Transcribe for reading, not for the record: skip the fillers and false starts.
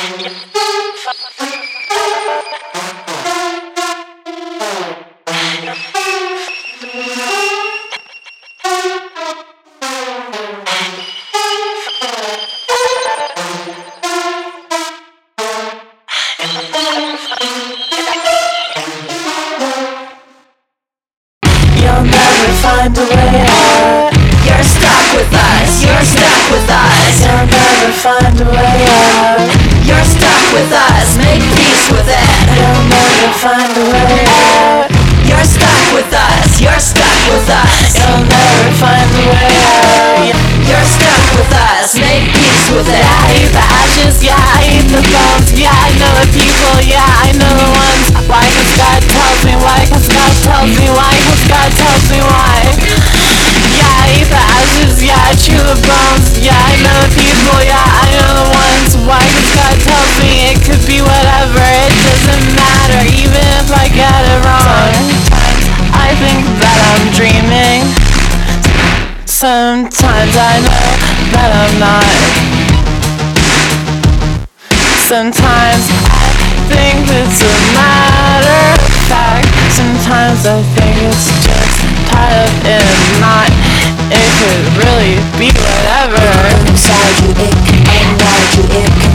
You'll never find a way out. You're stuck with us. You're stuck with us. You'll never find a way out. You're stuck with us. Make peace with it. You'll never find a way out. You're stuck with us. You're stuck with us. You'll never find a way out. You're stuck with us. Make peace with it. Yeah, I eat the ashes, yeah, I eat the bones. Yeah, I know the people, yeah, I know the ones. Why? 'Cause God tells me why. 'Cause God tells me why. 'Cause God tells me why. Yeah, I eat the ashes, yeah, I chew the bones. Yeah, I know the people, yeah, I know the ones. Why? 'Cause God tells me it could be whatever. It doesn't matter, even if I get it wrong. I think that I'm dreaming. Sometimes I know that I'm not. Sometimes I think it's a matter of fact. Sometimes I think it's just tied up in a knot. It could really be whatever. Inside you, it, inside you, it.